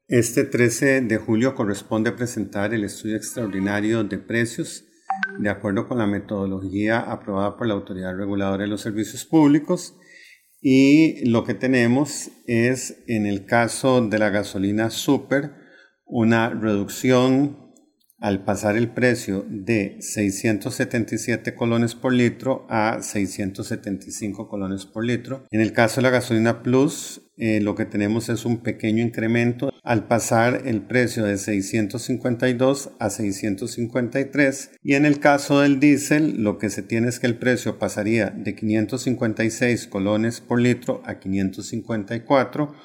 Este 13 de julio corresponde presentar el estudio extraordinario de precios de acuerdo con la metodología aprobada por la Autoridad Reguladora de los Servicios Públicos, y lo que tenemos es, en el caso de la gasolina super, una reducción al pasar el precio de 677 colones por litro a 675 colones por litro. En el caso de la gasolina plus, lo que tenemos es un pequeño incremento al pasar el precio de 652 a 653, y en el caso del diésel lo que se tiene es que el precio pasaría de 556 colones por litro a 554,